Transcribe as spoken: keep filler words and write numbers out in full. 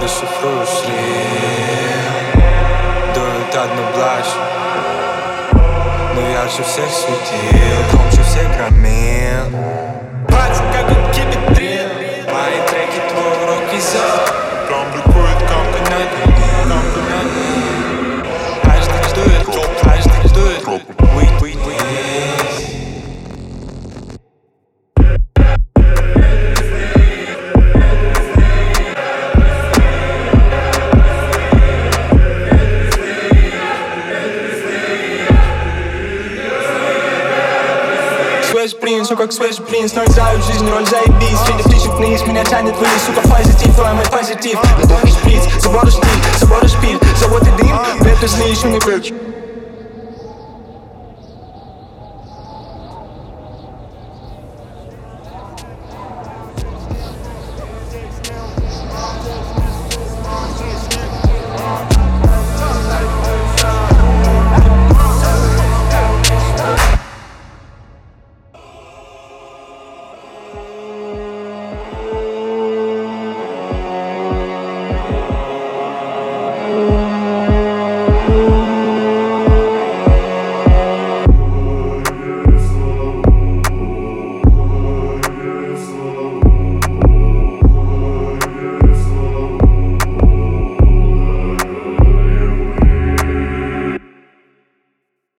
дешифрую шрифт. Дует одну блажь, но ярче всех светил, громче всех громил. Бац, как у кибитрил. Мои треки твой урок язык. Прям бликует компоненты. Hashtag дует, hashtag дует. Weed, weed, weed. Свежий принц, ну как свежий принц, но играю в жизнь роль заебись. Среди птичек вниз, меня тянет вниз, сука, позитив, твой мой позитив. Любовный шприц, забор штиль, забор шпиль, завод и дым, ветры злишь, мне ключ.